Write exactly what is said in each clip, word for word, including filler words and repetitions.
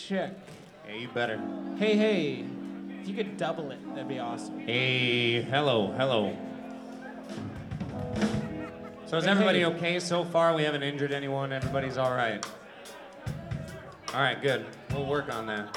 check. Yeah, you better. Hey, hey. If you could double it, that'd be awesome. Hey, hello, hello. So is Hey, everybody hey. okay so far? We haven't injured anyone. Everybody's all right. All right, good. We'll work on that.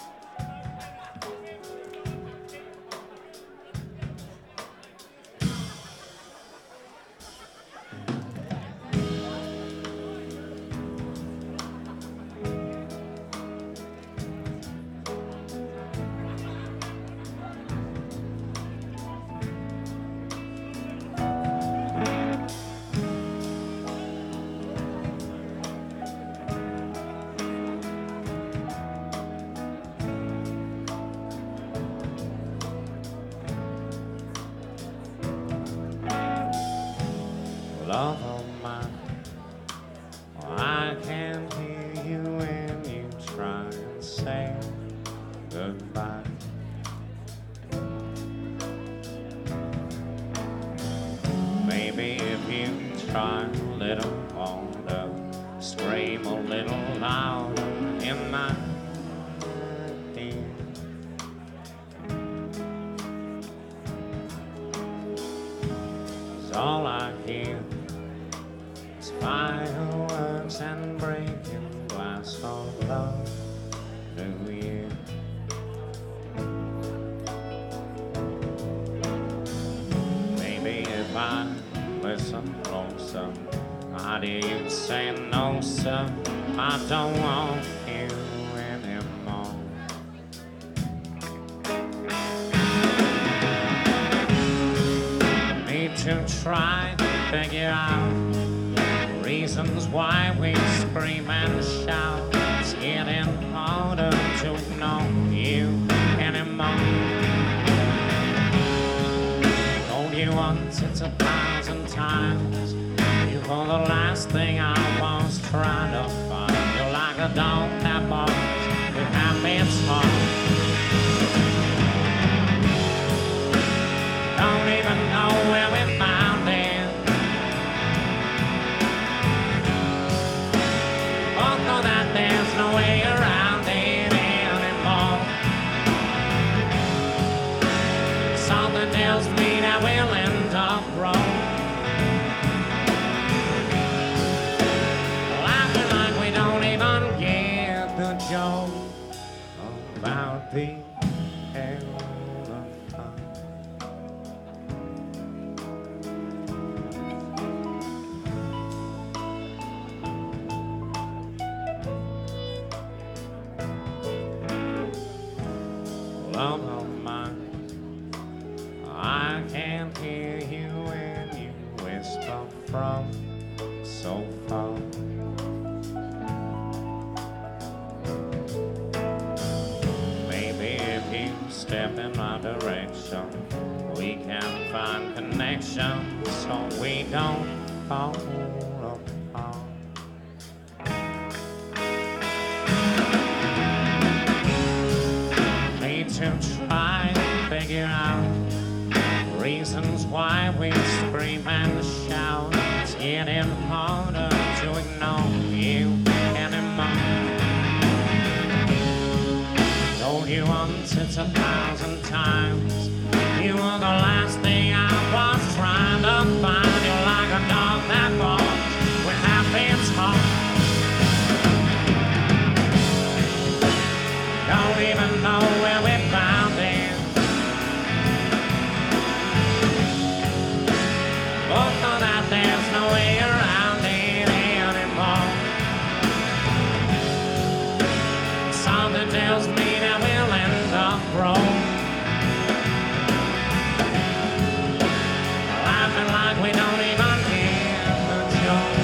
Love of mine, oh, I can hear you when you try and say goodbye. Maybe if you try a little harder, scream a little louder in my ear. 'Cause all I hear is fireworks and breaking glass of love, New Year. Maybe if I listen closer, I'd hear you say no, sir, I don't want you anymore. Need to try to figure out reasons why we scream and shout. It's getting harder to know you anymore. Told you once, it's a thousand times. You were the last thing I was trying to find. You're like a dog that barks with happy small. Don't even know where we found it. Both know that there's no way around it anymore. Something tells me that we'll end up wrong. Laughing like we don't even get the joke about the hell of fun. Love of mine, I can hear you when you whisper from so far. Maybe if you step in my direction, we can find connection so we don't fall apart. Need to try to figure out reasons why we scream and shout. It's getting harder to ignore you anymore. Told you once, it's a thousand times. You were the last thing I was trying to find. You're like a dog that barks with happy heart. Don't even know where we found it. Both know that there's no way around it anymore. Something tells me that we'll end up wrong. Laughing like we don't even get the joke.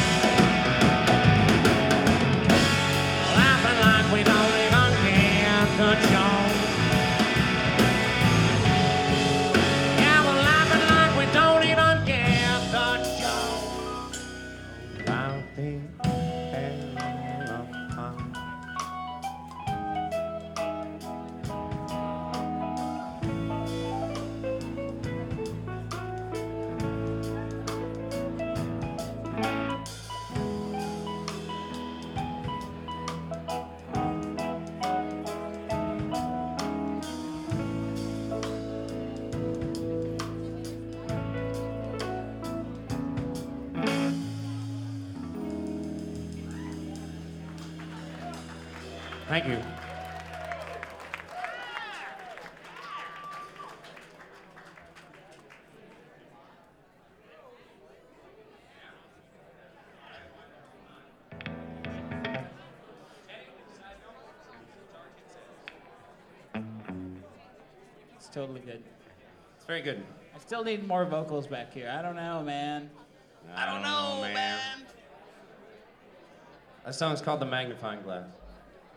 Laughing like we don't even get the joke. Yeah, we're laughing like we don't even get the joke about the hell of fun. Thank you. It's totally good. It's very good. I still need more vocals back here. I don't know, man. I don't know, man. That song's called The Magnifying Glass.